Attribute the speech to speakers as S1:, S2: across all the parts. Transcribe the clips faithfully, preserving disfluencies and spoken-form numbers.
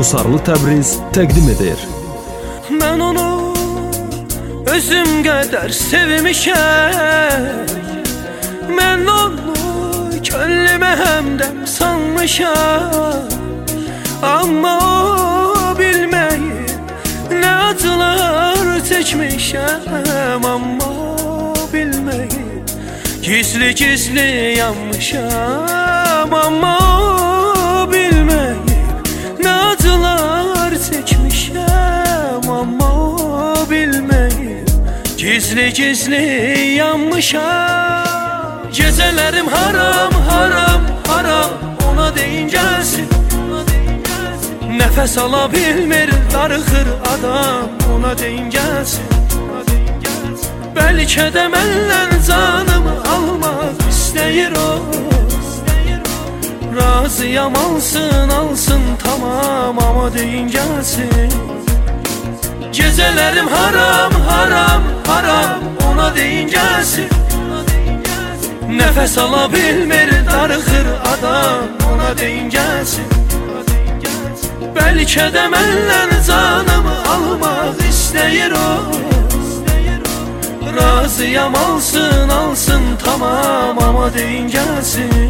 S1: Qusarlı Təbriz təqdim edir.
S2: Mən onu özüm qədər sevmişəm, mən onu könlümə həmdəm sanmışam. Amma o bilməyib nə acılar çəkmişəm, amma o bilməyib gizli-gizli yanmışam. Amma o bilməyib nə acılar çəkmişəm, amma o bilməyib gizli-gizli yanmışam. Gecələrim haram, haram, haram, ona deyin gəlsin. Nəfəs ala bilmir, darıxır adam, ona deyin gəlsin. Bəlkə də məndən canımı almaq istəyir o. Razıyam alsın, alsın tamam, amma deyin gəlsin. Gecələrim haram, haram, haram, ona deyin gəlsin. Nəfəs ala bilmir, darıxır adam, ona deyin gəlsin. Bəlkə də məndən canımı almaq istəyir o. Razıyam alsın, alsın tamam, amma deyin gəlsin.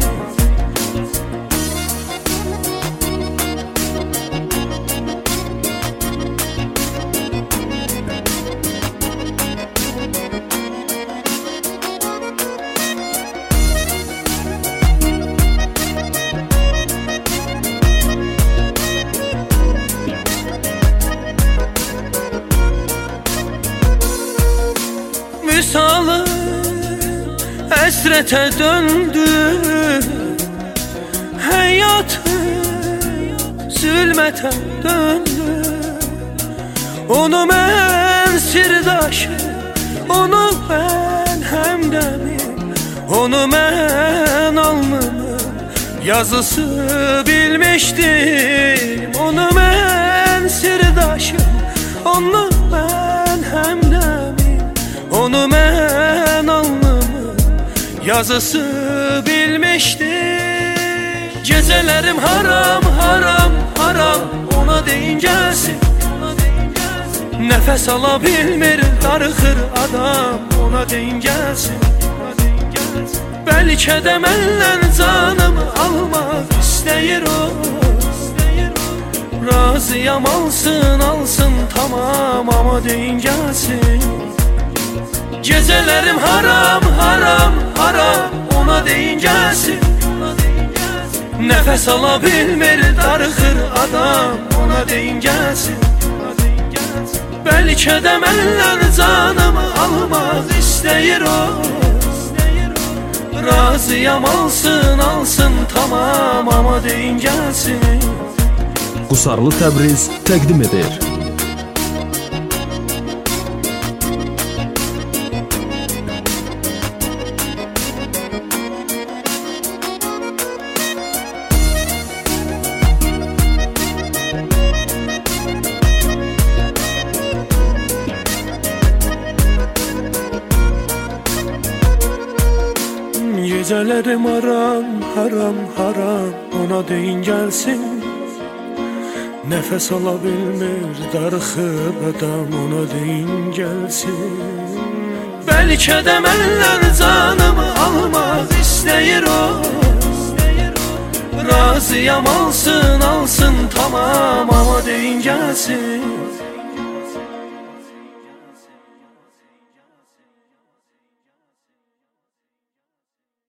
S2: Vüsalı əsrətə döndü, həyatı zülmətə döndü. Onu mən sirdaşı, onu mən həmdəmim, onu mən alnımın yazısı bilmişdim. Onu mən sirdaşım, onu mən həmdəmim, onu mən alnımın yazısı bilmişdim. Gecələrim haram, haram, haram, ona deyin gəlsin. Nəfəs ala bilmir, darıxır adam, ona deyin gəlsin. Bəlkə də məndən canımı almaq istəyir o. Razıyam alsın, alsın tamam, amma deyin gəlsin. Gecələrim haram, haram, haram, ona deyin gəlsin. Nəfəs ala bilmir, darıxır adam, ona deyin gəlsin. Bəlkə də məndən canımı almaq istəyir o. Razıyam alsın, alsın tamam, amma deyin gəlsin.
S1: Qusarlı Təbriz təqdim edir.
S2: Gecələrim haram, haram, haram, ona deyin gəlsin. Nəfəs ala bilmir, darıxır adam, ona deyin gəlsin. Bəlkə də məndən canımı almaq istəyir o. Razıyam alsın, alsın tamam, amma deyin gəlsin.